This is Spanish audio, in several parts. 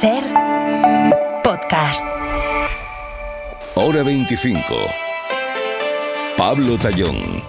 SER Podcast. Hora 25. Pablo Tallón.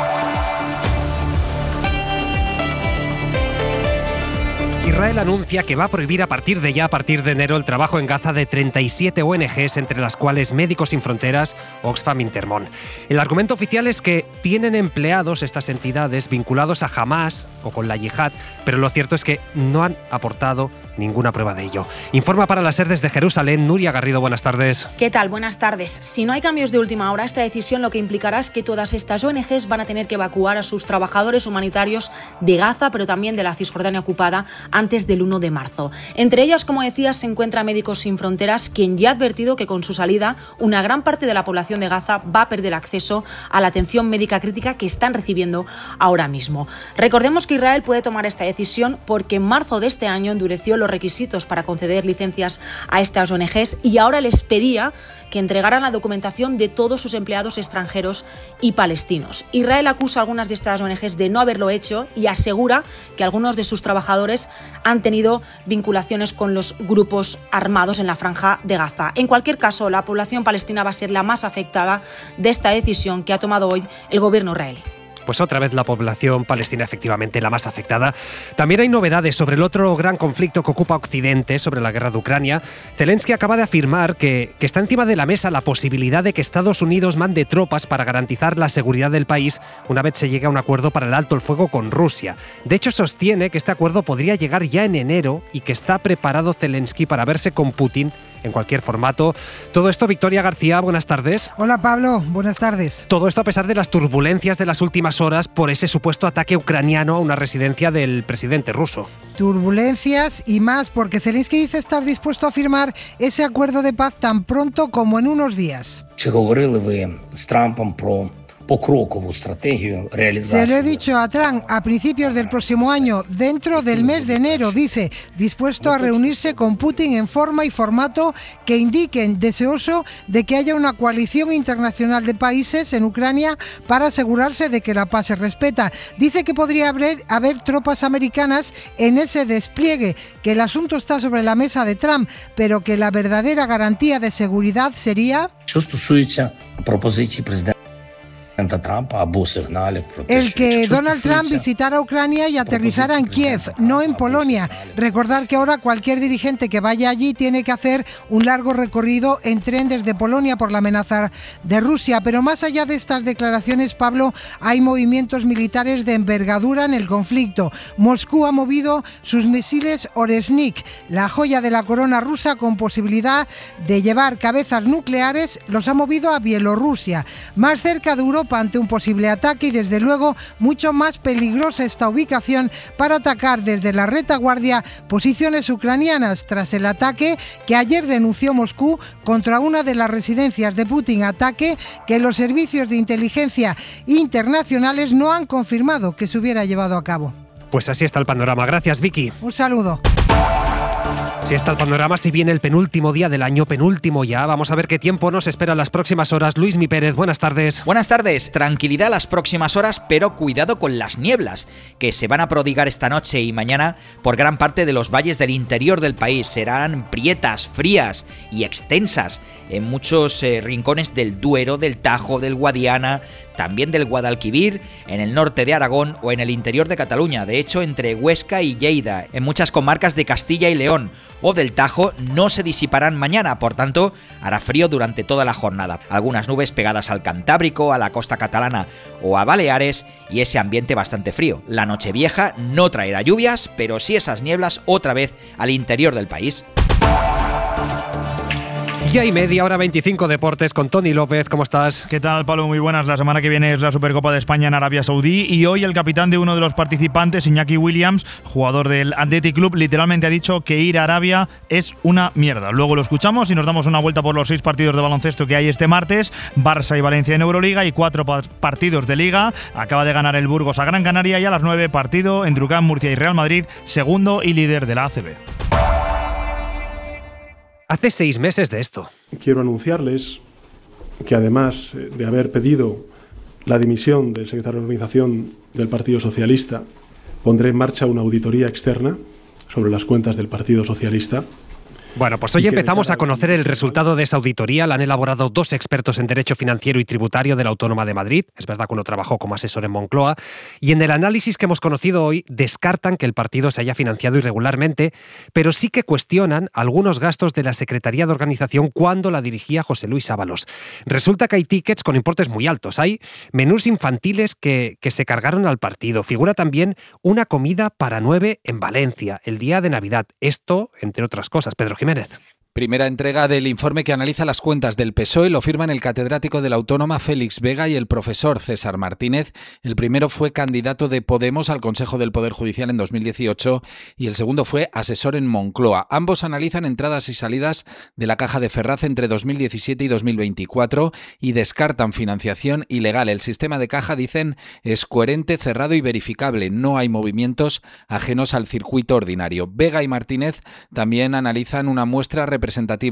Israel anuncia que va a prohibir a partir de enero, el trabajo en Gaza de 37 ONGs, entre las cuales Médicos Sin Fronteras, Oxfam Intermón. El argumento oficial es que tienen empleados estas entidades vinculados a Hamás o con la yihad, pero lo cierto es que no han aportado ninguna prueba de ello. Informa para la SER desde Jerusalén, Nuria Garrido, buenas tardes. ¿Qué tal? Buenas tardes. Si no hay cambios de última hora, esta decisión lo que implicará es que todas estas ONGs van a tener que evacuar a sus trabajadores humanitarios de Gaza, pero también de la Cisjordania ocupada, antes del 1 de marzo. Entre ellas, como decías, se encuentra Médicos Sin Fronteras, quien ya ha advertido que con su salida una gran parte de la población de Gaza va a perder acceso a la atención médica crítica que están recibiendo ahora mismo. Recordemos que Israel puede tomar esta decisión porque en marzo de este año endureció los requisitos para conceder licencias a estas ONGs y ahora les pedía que entregaran la documentación de todos sus empleados extranjeros y palestinos. Israel acusa a algunas de estas ONGs de no haberlo hecho y asegura que algunos de sus trabajadores han tenido vinculaciones con los grupos armados en la franja de Gaza. En cualquier caso, la población palestina va a ser la más afectada de esta decisión que ha tomado hoy el gobierno israelí. Pues otra vez la población palestina, efectivamente la más afectada. También hay novedades sobre el otro gran conflicto que ocupa Occidente, sobre la guerra de Ucrania. Zelensky acaba de afirmar que está encima de la mesa la posibilidad de que Estados Unidos mande tropas para garantizar la seguridad del país una vez se llegue a un acuerdo para el alto el fuego con Rusia. De hecho, sostiene que este acuerdo podría llegar ya en enero y que está preparado Zelensky para verse con Putin en cualquier formato. Todo esto, Victoria García, buenas tardes. Hola Pablo, buenas tardes. Todo esto a pesar de las turbulencias de las últimas horas por ese supuesto ataque ucraniano a una residencia del presidente ruso. Turbulencias y más, porque Zelensky dice estar dispuesto a firmar ese acuerdo de paz tan pronto como en unos días. Чи говорили ви з Трампом про покрокову стратегію реалізації? Se lo he dicho a Trump a principios del próximo año, dentro del mes de enero, dice, dispuesto a reunirse con Putin en forma y formato que indiquen deseoso de que haya una coalición internacional de países en Ucrania para asegurarse de que la paz se respeta. Dice que podría haber tropas americanas en ese despliegue, que el asunto está sobre la mesa de Trump, pero que la verdadera garantía de seguridad sería... Що стосується пропозиції президента el que Donald Trump visitara Ucrania y aterrizara en Kiev, no en Polonia. Recordar que ahora cualquier dirigente que vaya allí tiene que hacer un largo recorrido en tren desde Polonia por la amenaza de Rusia. Pero más allá de estas declaraciones, Pablo, hay movimientos militares de envergadura en el conflicto. Moscú ha movido sus misiles Oresnik, la joya de la corona rusa con posibilidad de llevar cabezas nucleares, los ha movido a Bielorrusia, más cerca de Europa ante un posible ataque, y desde luego mucho más peligrosa esta ubicación para atacar desde la retaguardia posiciones ucranianas tras el ataque que ayer denunció Moscú contra una de las residencias de Putin, ataque que los servicios de inteligencia internacionales no han confirmado que se hubiera llevado a cabo. Pues así está el panorama. Gracias, Vicky. Un saludo. Si está el panorama, si viene el penúltimo día del año, penúltimo ya, vamos a ver qué tiempo nos espera en las próximas horas. Luis Mi Pérez, buenas tardes. Buenas tardes, tranquilidad las próximas horas, pero cuidado con las nieblas, que se van a prodigar esta noche y mañana por gran parte de los valles del interior del país. Serán prietas, frías y extensas en muchos rincones del Duero, del Tajo, del Guadiana, también del Guadalquivir, en el norte de Aragón o en el interior de Cataluña. De hecho, entre Huesca y Lleida, en muchas comarcas de Castilla y León o del Tajo, no se disiparán mañana, por tanto, hará frío durante toda la jornada. Algunas nubes pegadas al Cantábrico, a la costa catalana o a Baleares, y ese ambiente bastante frío. La Nochevieja no traerá lluvias, pero sí esas nieblas otra vez al interior del país. Ya y media, hora 25 deportes con Tony López. ¿Cómo estás? ¿Qué tal, Pablo? Muy buenas. La semana que viene es la Supercopa de España en Arabia Saudí y hoy el capitán de uno de los participantes, Iñaki Williams, jugador del Athletic Club, literalmente ha dicho que ir a Arabia es una mierda. Luego lo escuchamos y nos damos una vuelta por los 6 partidos de baloncesto que hay este martes. Barça y Valencia en Euroliga y 4 partidos de Liga. Acaba de ganar el Burgos a Gran Canaria y a las 9 partido entre UCAM, Murcia y Real Madrid, segundo y líder de la ACB. Hace 6 meses de esto. Quiero anunciarles que además de haber pedido la dimisión del secretario de Organización del Partido Socialista, pondré en marcha una auditoría externa sobre las cuentas del Partido Socialista Bueno, pues hoy empezamos a conocer el resultado de esa auditoría. La han elaborado 2 expertos en Derecho Financiero y Tributario de la Autónoma de Madrid. Es verdad que uno trabajó como asesor en Moncloa. Y en el análisis que hemos conocido hoy, descartan que el partido se haya financiado irregularmente, pero sí que cuestionan algunos gastos de la Secretaría de Organización cuando la dirigía José Luis Ábalos. Resulta que hay tickets con importes muy altos. Hay menús infantiles que se cargaron al partido. Figura también una comida para 9 en Valencia, el día de Navidad. Esto, entre otras cosas. Pedro Jiménez. Primera entrega del informe que analiza las cuentas del PSOE, lo firman el catedrático de la Autónoma Félix Vega y el profesor César Martínez. El primero fue candidato de Podemos al Consejo del Poder Judicial en 2018 y el segundo fue asesor en Moncloa. Ambos analizan entradas y salidas de la Caja de Ferraz entre 2017 y 2024 y descartan financiación ilegal. El sistema de Caja, dicen, es coherente, cerrado y verificable. No hay movimientos ajenos al circuito ordinario. Vega y Martínez también analizan una muestra representativa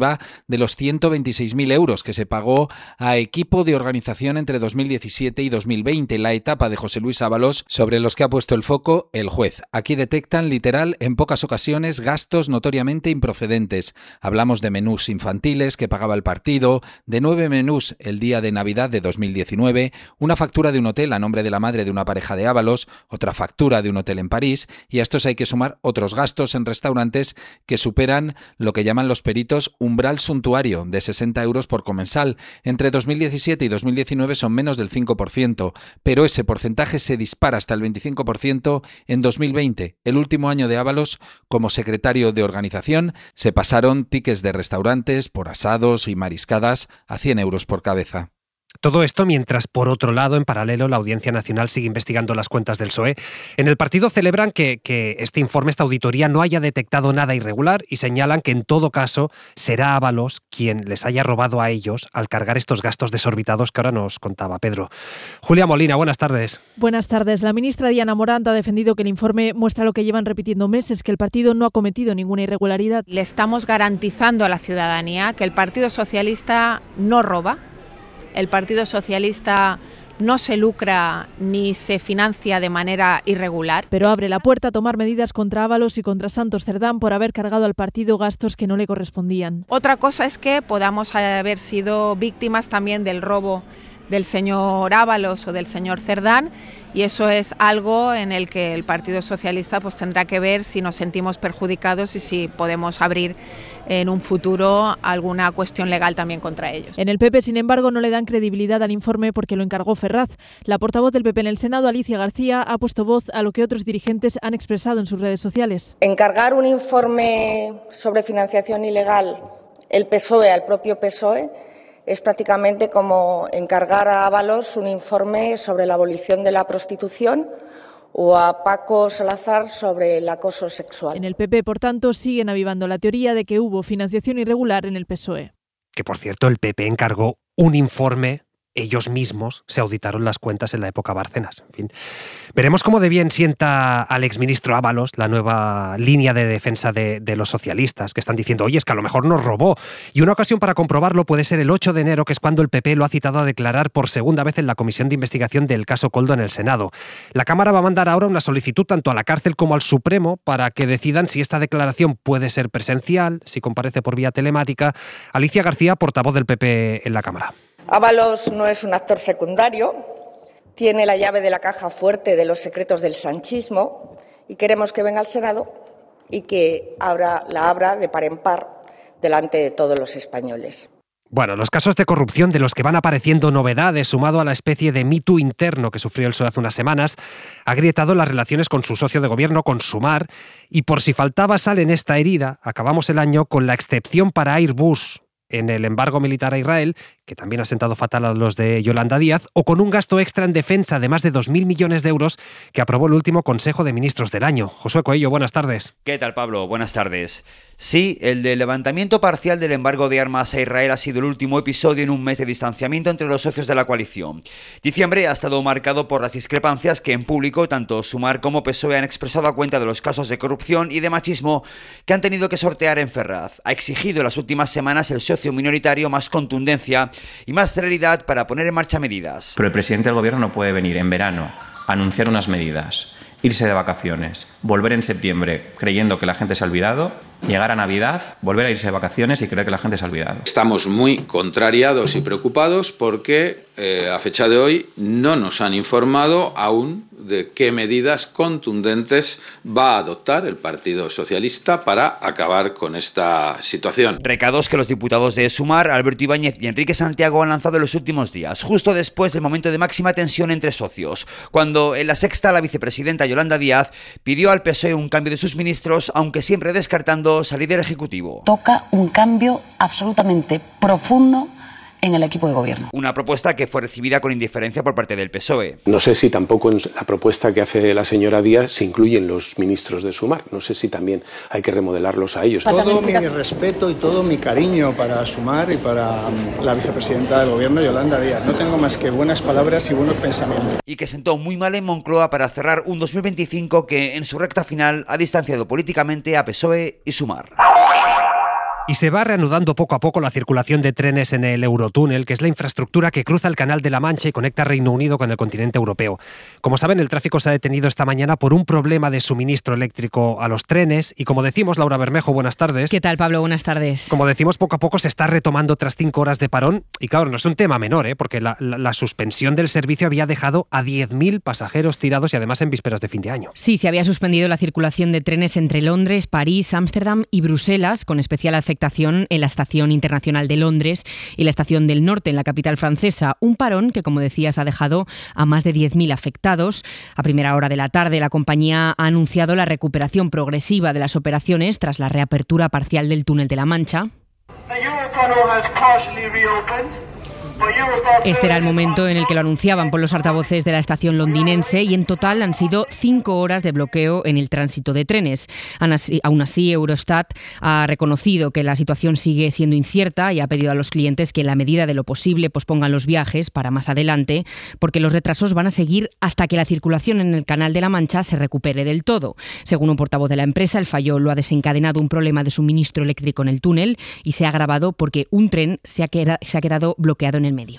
de los 126.000 euros que se pagó a equipo de organización entre 2017 y 2020, la etapa de José Luis Ábalos, sobre los que ha puesto el foco el juez. Aquí detectan, literal, en pocas ocasiones, gastos notoriamente improcedentes. Hablamos de menús infantiles que pagaba el partido, de 9 menús el día de Navidad de 2019, una factura de un hotel a nombre de la madre de una pareja de Ábalos, otra factura de un hotel en París, y a estos hay que sumar otros gastos en restaurantes que superan lo que llaman los peritos umbral suntuario de 60 euros por comensal. Entre 2017 y 2019 son menos del 5%, pero ese porcentaje se dispara hasta el 25% en 2020. El último año de Ábalos como secretario de organización se pasaron tickets de restaurantes por asados y mariscadas a 100 euros por cabeza. Todo esto mientras, por otro lado, en paralelo, la Audiencia Nacional sigue investigando las cuentas del PSOE. En el partido celebran que este informe, esta auditoría, no haya detectado nada irregular y señalan que, en todo caso, será Ábalos quien les haya robado a ellos al cargar estos gastos desorbitados que ahora nos contaba Pedro. Julia Molina, buenas tardes. Buenas tardes. La ministra Diana Morant ha defendido que el informe muestra lo que llevan repitiendo meses, que el partido no ha cometido ninguna irregularidad. Le estamos garantizando a la ciudadanía que el Partido Socialista no roba. El Partido Socialista no se lucra ni se financia de manera irregular. Pero abre la puerta a tomar medidas contra Ábalos y contra Santos Cerdán por haber cargado al partido gastos que no le correspondían. Otra cosa es que podamos haber sido víctimas también del robo del señor Ábalos o del señor Cerdán, y eso es algo en el que el Partido Socialista pues tendrá que ver si nos sentimos perjudicados y si podemos abrir en un futuro alguna cuestión legal también contra ellos. En el PP, sin embargo, no le dan credibilidad al informe porque lo encargó Ferraz. La portavoz del PP en el Senado, Alicia García, ha puesto voz a lo que otros dirigentes han expresado en sus redes sociales. Encargar un informe sobre financiación ilegal el PSOE al propio PSOE es prácticamente como encargar a Ábalos un informe sobre la abolición de la prostitución o a Paco Salazar sobre el acoso sexual. En el PP, por tanto, siguen avivando la teoría de que hubo financiación irregular en el PSOE. Que, por cierto, el PP encargó un informe. Ellos mismos se auditaron las cuentas en la época Bárcenas. En fin, veremos cómo de bien sienta al exministro Ábalos la nueva línea de defensa de los socialistas, que están diciendo, oye, es que a lo mejor nos robó. Y una ocasión para comprobarlo puede ser el 8 de enero, que es cuando el PP lo ha citado a declarar por segunda vez en la Comisión de Investigación del caso Koldo en el Senado. La Cámara va a mandar ahora una solicitud tanto a la cárcel como al Supremo para que decidan si esta declaración puede ser presencial, si comparece por vía telemática. Alicia García, portavoz del PP en la Cámara. Ábalos no es un actor secundario, tiene la llave de la caja fuerte de los secretos del sanchismo y queremos que venga al Senado y que la abra de par en par delante de todos los españoles. Bueno, los casos de corrupción de los que van apareciendo novedades, sumado a la especie de Me Too interno que sufrió el PSOE hace unas semanas, ha agrietado las relaciones con su socio de gobierno, con Sumar, y por si faltaba sal en esta herida, acabamos el año con la excepción para Airbus en el embargo militar a Israel, que también ha sentado fatal a los de Yolanda Díaz, o con un gasto extra en defensa de más de 2.000 millones de euros que aprobó el último Consejo de Ministros del año. Josué Coello, buenas tardes. ¿Qué tal, Pablo? Buenas tardes. Sí, el del levantamiento parcial del embargo de armas a Israel ha sido el último episodio en un mes de distanciamiento entre los socios de la coalición. Diciembre ha estado marcado por las discrepancias que en público tanto Sumar como PSOE han expresado a cuenta de los casos de corrupción y de machismo que han tenido que sortear en Ferraz. Ha exigido en las últimas semanas el socio minoritario más contundencia y más celeridad para poner en marcha medidas. Pero el presidente del gobierno no puede venir en verano a anunciar unas medidas, irse de vacaciones, volver en septiembre creyendo que la gente se ha olvidado llegar a Navidad, volver a irse de vacaciones y creer que la gente se ha olvidado. Estamos muy contrariados y preocupados porque a fecha de hoy no nos han informado aún de qué medidas contundentes va a adoptar el Partido Socialista para acabar con esta situación. Recados que los diputados de Sumar, Alberto Ibáñez y Enrique Santiago han lanzado en los últimos días, justo después del momento de máxima tensión entre socios, cuando en la Sexta la vicepresidenta Yolanda Díaz pidió al PSOE un cambio de sus ministros, aunque siempre descartando salir del Ejecutivo. Toca un cambio absolutamente profundo en el equipo de gobierno. Una propuesta que fue recibida con indiferencia por parte del PSOE. No sé si tampoco en la propuesta que hace la señora Díaz se incluyen los ministros de Sumar. No sé si también hay que remodelarlos a ellos. Todo mi respeto y todo mi cariño para Sumar y para la vicepresidenta del gobierno, Yolanda Díaz. No tengo más que buenas palabras y buenos pensamientos. Y que sentó muy mal en Moncloa para cerrar un 2025 que en su recta final ha distanciado políticamente a PSOE y Sumar. Y se va reanudando poco a poco la circulación de trenes en el Eurotúnel, que es la infraestructura que cruza el Canal de la Mancha y conecta Reino Unido con el continente europeo. Como saben, el tráfico se ha detenido esta mañana por un problema de suministro eléctrico a los trenes. Y como decimos, Laura Bermejo, buenas tardes. ¿Qué tal, Pablo? Buenas tardes. Como decimos, poco a poco se está retomando tras 5 horas de parón. Y claro, no es un tema menor, porque la suspensión del servicio había dejado a 10.000 pasajeros tirados y además en vísperas de fin de año. Sí, se había suspendido la circulación de trenes entre Londres, París, Ámsterdam y Bruselas, con especial afectación en la Estación Internacional de Londres y la Estación del Norte, en la capital francesa. Un parón que, como decías, ha dejado a más de 10.000 afectados. A primera hora de la tarde, la compañía ha anunciado la recuperación progresiva de las operaciones tras la reapertura parcial del túnel de la Mancha. Este era el momento en el que lo anunciaban por los altavoces de la estación londinense y en total han sido 5 horas de bloqueo en el tránsito de trenes. Aún así, Eurostat ha reconocido que la situación sigue siendo incierta y ha pedido a los clientes que en la medida de lo posible pospongan los viajes para más adelante, porque los retrasos van a seguir hasta que la circulación en el Canal de la Mancha se recupere del todo. Según un portavoz de la empresa, el fallo lo ha desencadenado un problema de suministro eléctrico en el túnel y se ha agravado porque un tren se ha quedado bloqueado en el medio.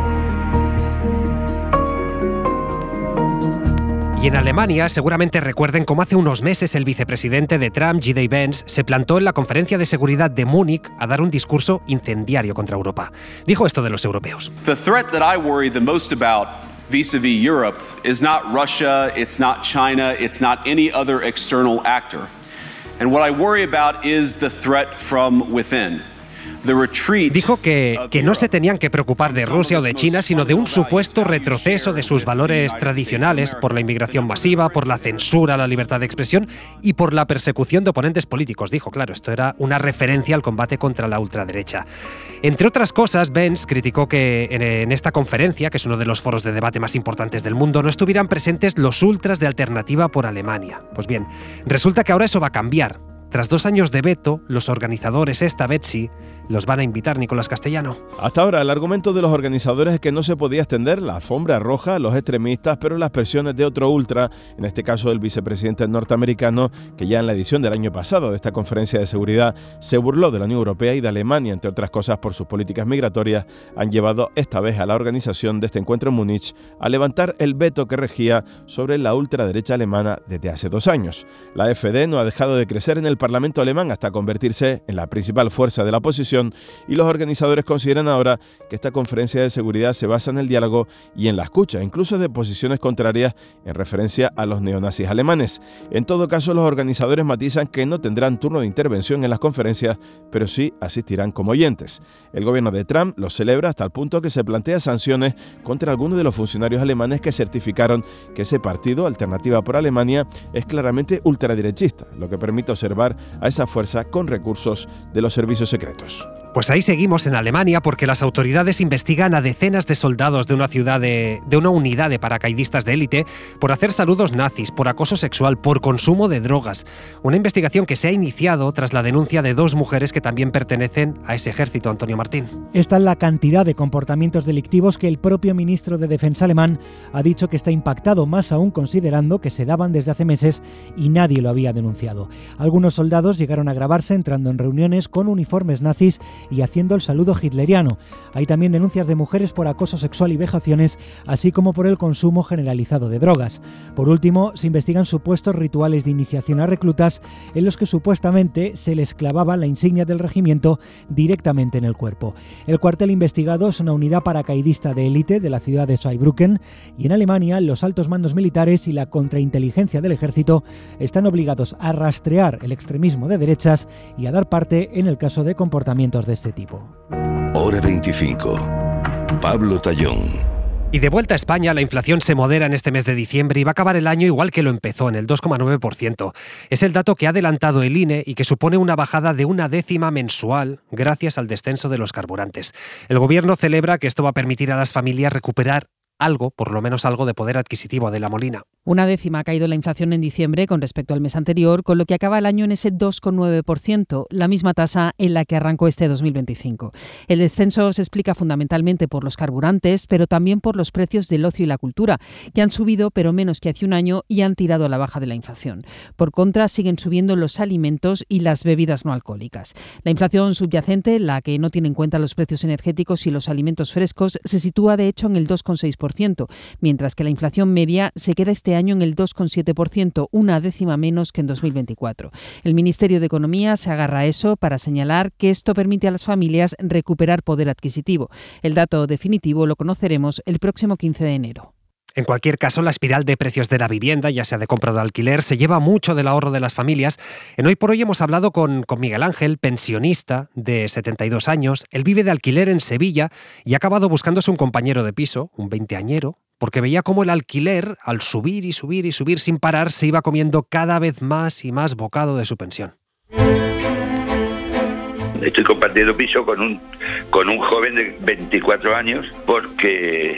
Y en Alemania seguramente recuerden cómo hace unos meses el vicepresidente de Trump, J.D. Vance, se plantó en la conferencia de seguridad de Múnich a dar un discurso incendiario contra Europa. Dijo esto de los europeos. The threat that I worry the most about vis-a-vis Europe is not Russia, it's not China, it's not any other external actor. And what I worry about is the threat from within. Dijo que no se tenían que preocupar de Rusia o de China, sino de un supuesto retroceso de sus valores tradicionales por la inmigración masiva, por la censura a la libertad de expresión y por la persecución de oponentes políticos. Dijo, claro, esto era una referencia al combate contra la ultraderecha. Entre otras cosas, Vance criticó que en esta conferencia, que es uno de los foros de debate más importantes del mundo, no estuvieran presentes los ultras de Alternativa por Alemania. Pues bien, resulta que ahora eso va a cambiar. Tras 2 años de veto, los organizadores, esta vez sí, los van a invitar, Nicolás Castellano. Hasta ahora, el argumento de los organizadores es que no se podía extender la alfombra roja a los extremistas, pero las presiones de otro ultra, en este caso el vicepresidente norteamericano, que ya en la edición del año pasado de esta conferencia de seguridad se burló de la Unión Europea y de Alemania, entre otras cosas por sus políticas migratorias, han llevado esta vez a la organización de este encuentro en Múnich a levantar el veto que regía sobre la ultraderecha alemana desde hace 2 años. La AfD no ha dejado de crecer en el Parlamento alemán hasta convertirse en la principal fuerza de la oposición, y los organizadores consideran ahora que esta conferencia de seguridad se basa en el diálogo y en la escucha, incluso de posiciones contrarias en referencia a los neonazis alemanes. En todo caso, los organizadores matizan que no tendrán turno de intervención en las conferencias, pero sí asistirán como oyentes. El gobierno de Trump lo celebra hasta el punto que se plantea sanciones contra algunos de los funcionarios alemanes que certificaron que ese partido, Alternativa por Alemania, es claramente ultraderechista, lo que permite observar a esa fuerza con recursos de los servicios secretos. Pues ahí seguimos en Alemania porque las autoridades investigan a decenas de soldados de una unidad de paracaidistas de élite por hacer saludos nazis, por acoso sexual, por consumo de drogas. Una investigación que se ha iniciado tras la denuncia de 2 mujeres que también pertenecen a ese ejército, Antonio Martín. Esta es la cantidad de comportamientos delictivos que el propio ministro de Defensa alemán ha dicho que está impactado, más aún considerando que se daban desde hace meses y nadie lo había denunciado. Algunos soldados llegaron a grabarse entrando en reuniones con uniformes nazis y haciendo el saludo hitleriano. Hay también denuncias de mujeres por acoso sexual y vejaciones, así como por el consumo generalizado de drogas. Por último, se investigan supuestos rituales de iniciación a reclutas en los que supuestamente se les clavaba la insignia del regimiento directamente en el cuerpo. El cuartel investigado es una unidad paracaidista de élite de la ciudad de Saarbrücken, y en Alemania los altos mandos militares y la contrainteligencia del ejército están obligados a rastrear el extremismo de derechas y a dar parte en el caso de comportamientos de este tipo. Hora 25. Pablo Tallón. Y de vuelta a España, la inflación se modera en este mes de diciembre y va a acabar el año igual que lo empezó, en el 2,9%. Es el dato que ha adelantado el INE y que supone una bajada de 1/10 mensual gracias al descenso de los carburantes. El Gobierno celebra que esto va a permitir a las familias recuperar algo, por lo menos algo de poder adquisitivo. de la Molina. 1/10 ha caído la inflación en diciembre con respecto al mes anterior, con lo que acaba el año en ese 2,9%, la misma tasa en la que arrancó este 2025. El descenso se explica fundamentalmente por los carburantes, pero también por los precios del ocio y la cultura, que han subido pero menos que hace un año y han tirado a la baja de la inflación. Por contra, siguen subiendo los alimentos y las bebidas no alcohólicas. La inflación subyacente, la que no tiene en cuenta los precios energéticos y los alimentos frescos, se sitúa de hecho en el 2,6%, mientras que la inflación media se queda este año en el 2,7%, 1/10 menos que en 2024. El Ministerio de Economía se agarra a eso para señalar que esto permite a las familias recuperar poder adquisitivo. El dato definitivo lo conoceremos el próximo 15 de enero. En cualquier caso, la espiral de precios de la vivienda, ya sea de compra o de alquiler, se lleva mucho del ahorro de las familias. En Hoy por Hoy hemos hablado con Miguel Ángel, pensionista de 72 años. Él vive de alquiler en Sevilla y ha acabado buscándose un compañero de piso, un veinteañero, porque veía cómo el alquiler, al subir y subir y subir sin parar, se iba comiendo cada vez más y más bocado de su pensión. Estoy compartiendo piso con un joven de 24 años porque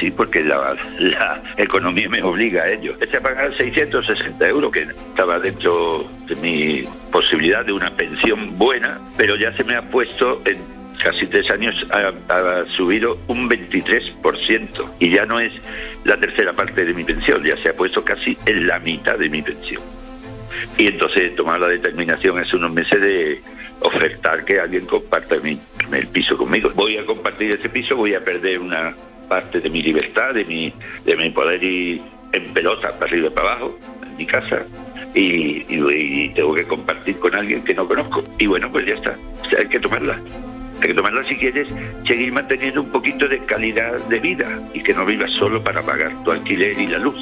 la economía me obliga a ello. Empecé a pagar 660 euros, que estaba dentro de mi posibilidad de una pensión buena, pero ya se me ha puesto en casi 3 años, ha subido un 23%, y ya no es la tercera parte de mi pensión, ya se ha puesto casi en la mitad de mi pensión. Y entonces he tomado la determinación hace unos meses de ofertar que alguien comparta el piso conmigo. Voy a compartir ese piso, voy a perder una parte de mi libertad, de mi poder ir en pelota para arriba y para abajo en mi casa, y tengo que compartir con alguien que no conozco. Y bueno, pues ya está, o sea, hay que tomarla si quieres seguir manteniendo un poquito de calidad de vida y que no vivas solo para pagar tu alquiler y la luz.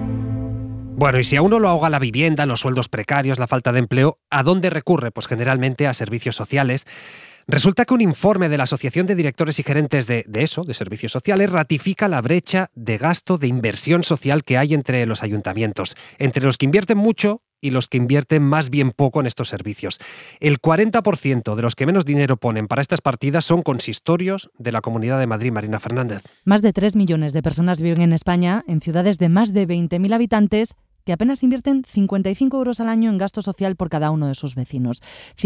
Bueno, y si a uno lo ahoga la vivienda, los sueldos precarios, la falta de empleo, ¿a dónde recurre? Pues generalmente a servicios sociales. Resulta que un informe de la Asociación de Directores y Gerentes de Servicios Sociales, ratifica la brecha de gasto de inversión social que hay entre los ayuntamientos, entre los que invierten mucho y los que invierten más bien poco en estos servicios. El 40% de los que menos dinero ponen para estas partidas son consistorios de la Comunidad de Madrid. Marina Fernández. Más de 3 millones de personas viven en España, en ciudades de más de 20.000 habitantes, que apenas invierten 55 euros al año en gasto social por cada uno de sus vecinos.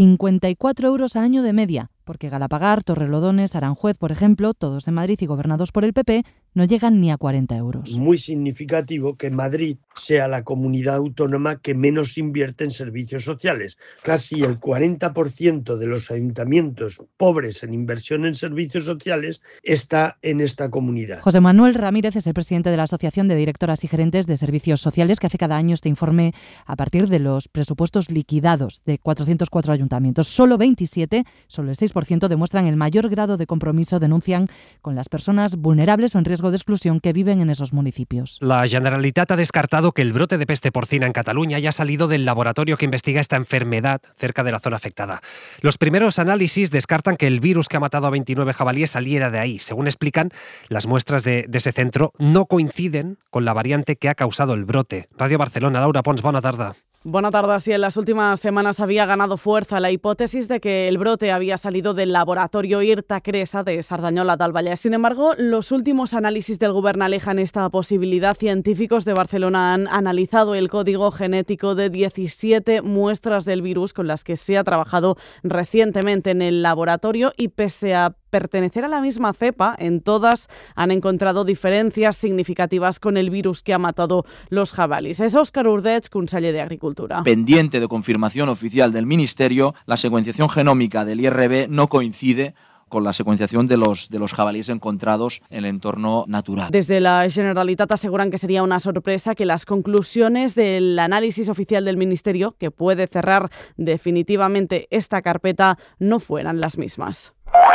54 euros al año de media, porque Galapagar, Torrelodones, Aranjuez, por ejemplo, todos de Madrid y gobernados por el PP, no llegan ni a 40 euros. Muy significativo que Madrid sea la comunidad autónoma que menos invierte en servicios sociales. Casi el 40% de los ayuntamientos pobres en inversión en servicios sociales está en esta comunidad. José Manuel Ramírez es el presidente de la Asociación de Directoras y Gerentes de Servicios Sociales, que hace cada año este informe a partir de los presupuestos liquidados de 404 ayuntamientos. Solo 27, solo el 6%, demuestran el mayor grado de compromiso, denuncian, con las personas vulnerables o en riesgo de exclusión que viven en esos municipios. La Generalitat ha descartado que el brote de peste porcina en Cataluña haya salido del laboratorio que investiga esta enfermedad cerca de la zona afectada. Los primeros análisis descartan que el virus que ha matado a 29 jabalíes saliera de ahí. Según explican, las muestras de ese centro no coinciden con la variante que ha causado el brote. Radio Barcelona, Laura Pons, bona tarda. Buenas tardes. Sí, en las últimas semanas había ganado fuerza la hipótesis de que el brote había salido del laboratorio Irta Cresa de Sardañola del Vallès. Sin embargo, los últimos análisis del Govern alejan esta posibilidad. Científicos de Barcelona han analizado el código genético de 17 muestras del virus con las que se ha trabajado recientemente en el laboratorio, y pese a pertenecer a la misma cepa, en todas han encontrado diferencias significativas con el virus que ha matado los jabalíes. Es Óscar Urdech, conseller de Agricultura. Pendiente de confirmación oficial del Ministerio, la secuenciación genómica del IRB no coincide con la secuenciación de los jabalíes encontrados en el entorno natural. Desde la Generalitat aseguran que sería una sorpresa que las conclusiones del análisis oficial del Ministerio, que puede cerrar definitivamente esta carpeta, no fueran las mismas.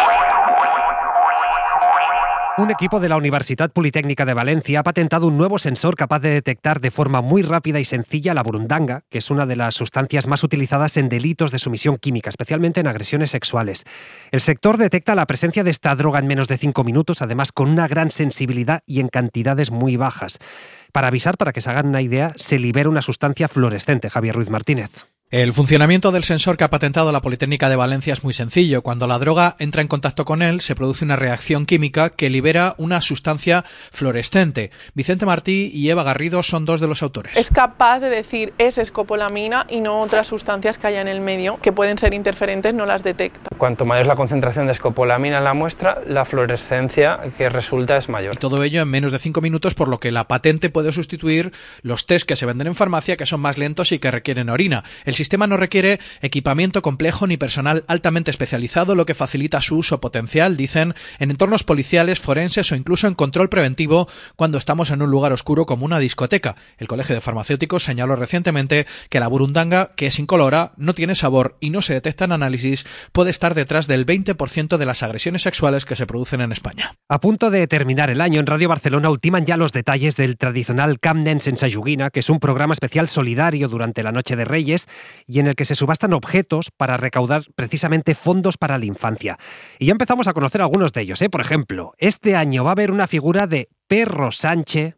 Un equipo de la Universitat Politécnica de Valencia ha patentado un nuevo sensor capaz de detectar de forma muy rápida y sencilla la burundanga, que es una de las sustancias más utilizadas en delitos de sumisión química, especialmente en agresiones sexuales. El sector detecta la presencia de esta droga en menos de 5 minutos, además con una gran sensibilidad y en cantidades muy bajas. Para avisar, para que se hagan una idea, se libera una sustancia fluorescente. Javier Ruiz Martínez. El funcionamiento del sensor que ha patentado la Politécnica de Valencia es muy sencillo. Cuando la droga entra en contacto con él, se produce una reacción química que libera una sustancia fluorescente. Vicente Martí y Eva Garrido son dos de los autores. Es capaz de decir es escopolamina y no otras sustancias que haya en el medio, que pueden ser interferentes, no las detecta. Cuanto mayor es la concentración de escopolamina en la muestra, la fluorescencia que resulta es mayor. Y todo ello en menos de 5 minutos, por lo que la patente puede sustituir los test que se venden en farmacia, que son más lentos y que requieren orina. El sistema no requiere equipamiento complejo ni personal altamente especializado, lo que facilita su uso potencial, dicen, en entornos policiales, forenses o incluso en control preventivo cuando estamos en un lugar oscuro como una discoteca. El Colegio de Farmacéuticos señaló recientemente que la burundanga, que es incolora, no tiene sabor y no se detecta en análisis, puede estar detrás del 20% de las agresiones sexuales que se producen en España. A punto de terminar el año, en Radio Barcelona ultiman ya los detalles del tradicional Camp Nen sense joguina, que es un programa especial solidario durante la Noche de Reyes y en el que se subastan objetos para recaudar precisamente fondos para la infancia. Y ya empezamos a conocer algunos de ellos, ¿eh? Por ejemplo, este año va a haber una figura de Perro Sánchez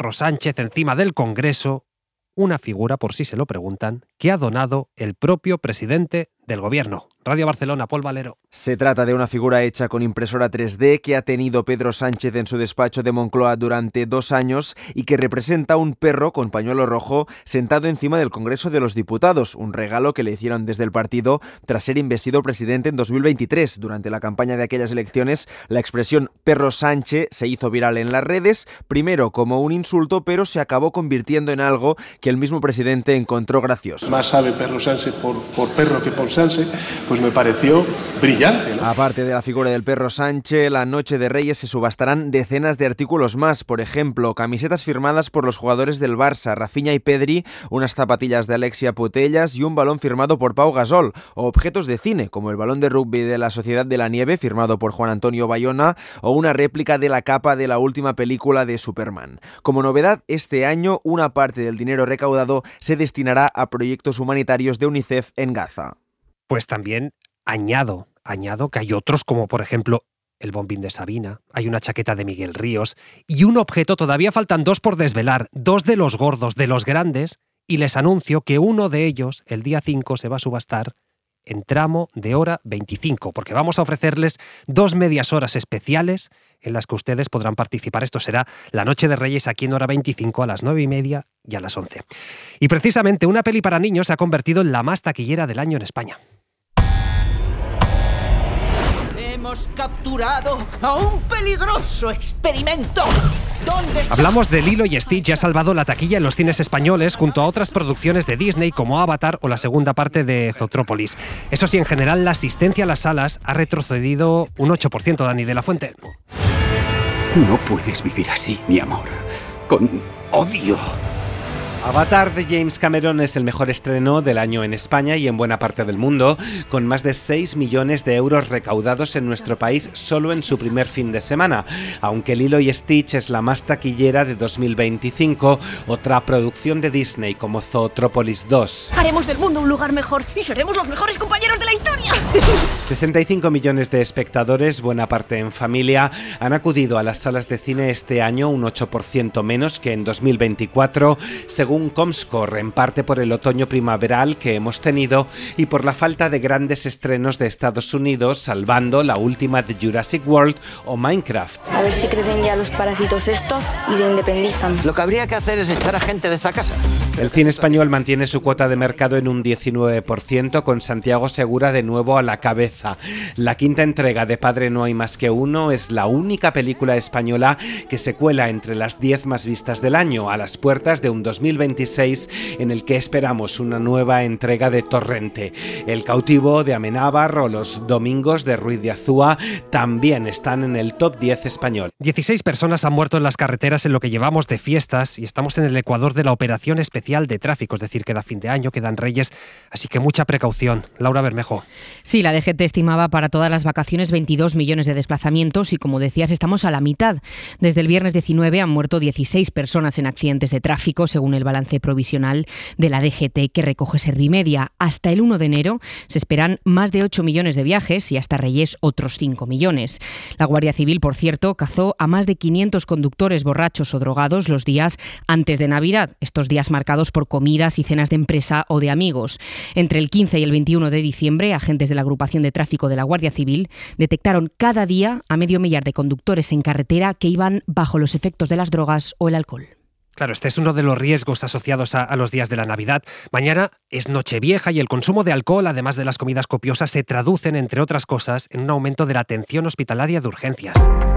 encima del Congreso, una figura, por si se lo preguntan, que ha donado el propio presidente del Gobierno. Radio Barcelona, Pol Valero. Se trata de una figura hecha con impresora 3D que ha tenido Pedro Sánchez en su despacho de Moncloa durante 2 años y que representa un perro con pañuelo rojo sentado encima del Congreso de los Diputados, un regalo que le hicieron desde el partido tras ser investido presidente en 2023. Durante la campaña de aquellas elecciones, la expresión Perro Sánchez se hizo viral en las redes, primero como un insulto, pero se acabó convirtiendo en algo que el mismo presidente encontró gracioso. Más sabe Perro Sánchez por perro que por Sánchez, pues me pareció brillante, ¿no? Aparte de la figura del Perro Sánchez, la Noche de Reyes se subastarán decenas de artículos más. Por ejemplo, camisetas firmadas por los jugadores del Barça, Rafinha y Pedri, unas zapatillas de Alexia Putellas y un balón firmado por Pau Gasol, o objetos de cine, como el balón de rugby de la Sociedad de la Nieve, firmado por Juan Antonio Bayona, o una réplica de la capa de la última película de Superman. Como novedad, este año, una parte del dinero recaudado se destinará a proyectos humanitarios de UNICEF en Gaza. Pues también añado que hay otros, como por ejemplo el bombín de Sabina, hay una chaqueta de Miguel Ríos y un objeto, todavía faltan 2 por desvelar, 2 de los gordos, de los grandes, y les anuncio que uno de ellos, el día 5, se va a subastar en tramo de hora 25, porque vamos a ofrecerles 2 medias horas especiales en las que ustedes podrán participar. Esto será la Noche de Reyes aquí en hora 25 a las 9:30 y a las 11. Y precisamente una peli para niños se ha convertido en la más taquillera del año en España. Hemos capturado a un peligroso experimento. Hablamos de Lilo y Stitch, ya ha salvado la taquilla en los cines españoles junto a otras producciones de Disney como Avatar o la segunda parte de Zootrópolis. Eso sí, en general la asistencia a las salas ha retrocedido un 8%, Dani de la Fuente. No puedes vivir así, mi amor, con odio. Avatar de James Cameron es el mejor estreno del año en España y en buena parte del mundo, con más de 6 millones de euros recaudados en nuestro país solo en su primer fin de semana. Aunque Lilo y Stitch es la más taquillera de 2025, otra producción de Disney como Zootrópolis 2. Haremos del mundo un lugar mejor y seremos los mejores compañeros de la historia. 65 millones de espectadores, buena parte en familia, han acudido a las salas de cine este año, un 8% menos que en 2024, según Comscore, en parte por el otoño primaveral que hemos tenido y por la falta de grandes estrenos de Estados Unidos, salvando la última de Jurassic World o Minecraft. A ver si crecen ya los parásitos estos y se independizan. Lo que habría que hacer es echar a gente de esta casa. El cine español mantiene su cuota de mercado en un 19%, con Santiago Segura de nuevo a la cabeza. La quinta entrega de Padre no hay más que uno es la única película española que se cuela entre las 10 más vistas del año, a las puertas de un 2026 en el que esperamos una nueva entrega de Torrente. El cautivo de Amenábar o Los domingos de Ruiz de Azúa también están en el top 10 español. 16 personas han muerto en las carreteras en lo que llevamos de fiestas y estamos en el ecuador de la operación especial de tráfico, es decir, queda fin de año, quedan Reyes, así que mucha precaución. Laura Bermejo. Sí, la DGT estimaba para todas las vacaciones 22 millones de desplazamientos y, como decías, estamos a la mitad. Desde el viernes 19 han muerto 16 personas en accidentes de tráfico, según el balance provisional de la DGT que recoge Servimedia. Hasta el 1 de enero se esperan más de 8 millones de viajes y hasta Reyes otros 5 millones. La Guardia Civil, por cierto, cazó a más de 500 conductores borrachos o drogados los días antes de Navidad, estos días marcados por comidas y cenas de empresa o de amigos. Entre el 15 y el 21 de diciembre, agentes de la agrupación de tráfico de la Guardia Civil detectaron cada día a medio millar de conductores en carretera que iban bajo los efectos de las drogas o el alcohol. Claro, este es uno de los riesgos asociados a los días de la Navidad. Mañana es Nochevieja y el consumo de alcohol, además de las comidas copiosas, se traducen, entre otras cosas, en un aumento de la atención hospitalaria de urgencias.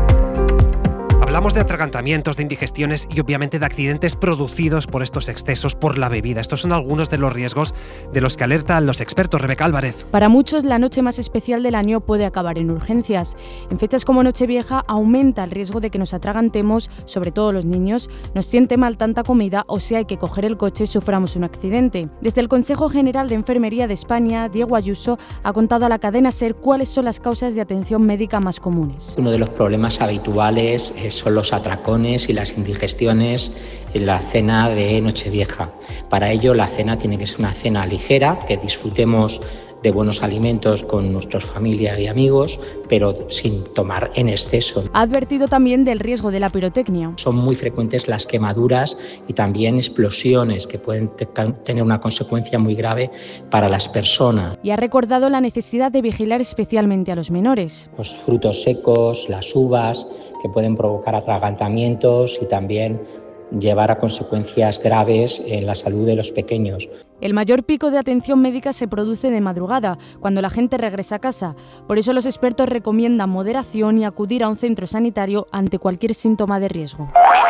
Hablamos de atragantamientos, de indigestiones y obviamente de accidentes producidos por estos excesos, por la bebida. Estos son algunos de los riesgos de los que alertan los expertos. Rebeca Álvarez. Para muchos, la noche más especial del año puede acabar en urgencias. En fechas como Nochevieja aumenta el riesgo de que nos atragantemos, sobre todo los niños, nos siente mal tanta comida o si hay que coger el coche suframos un accidente. Desde el Consejo General de Enfermería de España, Diego Ayuso ha contado a la cadena SER cuáles son las causas de atención médica más comunes. Uno de los problemas habituales son los atracones y las indigestiones en la cena de Nochevieja. Para ello, la cena tiene que ser una cena ligera, que disfrutemos de buenos alimentos con nuestras familias y amigos, pero sin tomar en exceso. Ha advertido también del riesgo de la pirotecnia. Son muy frecuentes las quemaduras y también explosiones que pueden tener una consecuencia muy grave para las personas. Y ha recordado la necesidad de vigilar especialmente a los menores. Los frutos secos, las uvas, que pueden provocar atragantamientos y también llevar a consecuencias graves en la salud de los pequeños. El mayor pico de atención médica se produce de madrugada, cuando la gente regresa a casa. Por eso los expertos recomiendan moderación y acudir a un centro sanitario ante cualquier síntoma de riesgo.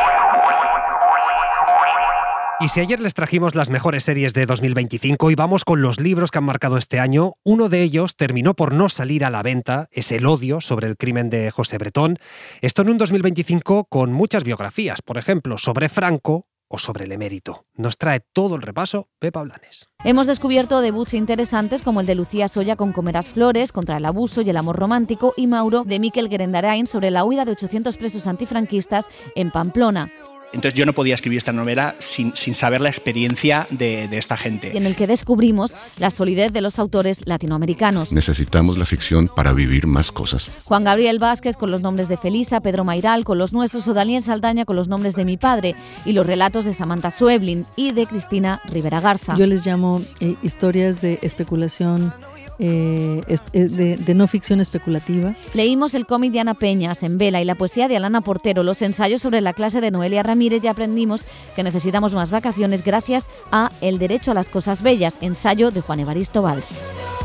Y si ayer les trajimos las mejores series de 2025 y vamos con los libros que han marcado este año, uno de ellos terminó por no salir a la venta, es El odio, sobre el crimen de José Bretón. Esto en un 2025 con muchas biografías, por ejemplo, sobre Franco o sobre el emérito. Nos trae todo el repaso Pepa Blanes. Hemos descubierto debuts interesantes como el de Lucía Soya con Comerás flores, contra el abuso y el amor romántico, y Mauro, de Miquel Gerendarain, sobre la huida de 800 presos antifranquistas en Pamplona. Entonces yo no podía escribir esta novela sin saber la experiencia de esta gente. Y en el que descubrimos la solidez de los autores latinoamericanos. Necesitamos la ficción para vivir más cosas. Juan Gabriel Vázquez con los nombres de Felisa, Pedro Mairal con los nuestros o Daniel Saldaña con los nombres de Mi padre, y los relatos de Samantha Schweblin y de Cristina Rivera Garza. Yo les llamo historias de especulación, de no ficción especulativa. Leímos el cómic de Ana Peñas en Vela y la poesía de Alana Portero, los ensayos sobre la clase de Noelia Ramírez, y aprendimos que necesitamos más vacaciones gracias a El derecho a las cosas bellas, ensayo de Juan Evaristo Valls.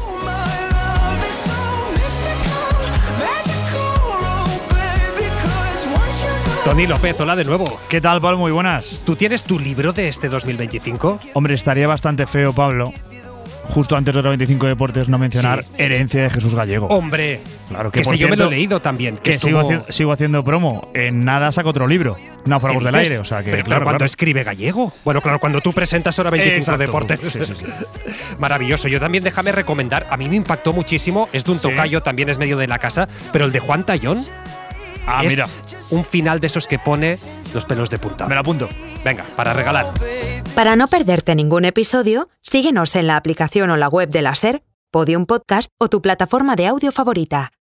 Tony López, hola de nuevo. ¿Qué tal, Pablo? Muy buenas. ¿Tú tienes tu libro de este 2025? Hombre, estaría bastante feo, Pablo, justo antes de otro 25 Deportes, no mencionar Herencia de Jesús Gallego. ¡Hombre! Claro que por yo cierto, me lo he leído también. Que sigo haciendo promo. En nada saco otro libro. Náufragos del aire. O sea que, pero cuando escribe Gallego. Bueno, claro, cuando tú presentas Hora 25 Deportes. Sí. Maravilloso. Yo también déjame recomendar, a mí me impactó muchísimo, es de un tocayo, también es medio de la casa, pero el de Juan Tallón. Es mira. Un final de esos que pone los pelos de punta. Me lo apunto. Venga, para regalar. Para no perderte ningún episodio, síguenos en la aplicación o la web de la SER, Podium Podcast o tu plataforma de audio favorita.